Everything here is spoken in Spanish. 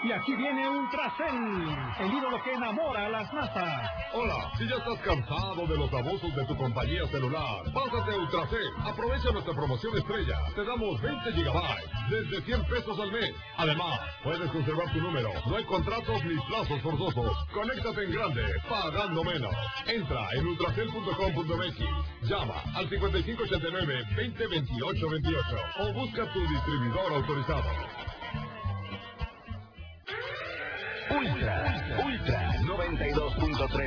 Y aquí viene Ultracel, el ídolo que enamora a las masas. Hola, si ya estás cansado de los abusos de tu compañía celular, pásate a Ultracel. Aprovecha nuestra promoción estrella. Te damos 20 gigabytes desde 100 pesos al mes. Además, puedes conservar tu número. No hay contratos ni plazos forzosos. Conéctate en grande, pagando menos. Entra en ultracel.com.mx. Llama al 5589-202828 o busca tu distribuidor autorizado. Ultra 92.3